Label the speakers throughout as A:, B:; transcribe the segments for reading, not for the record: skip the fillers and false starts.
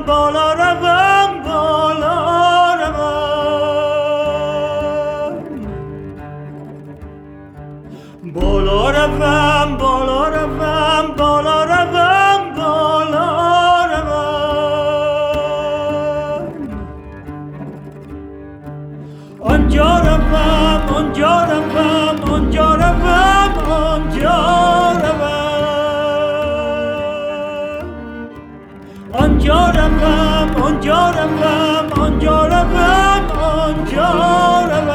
A: بالا روم بالا روم بالا روم بالا روم بالا روم بالا روم آنجا روم آنجا روم آنجا روم آنجا روم آنجا روم آنجا روم آنجا روم آنجا روم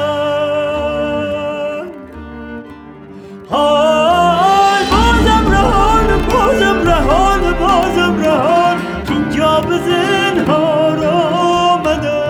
A: های بازم رهان بازم رهان بازم رهان که اینجا به زنهار آمدم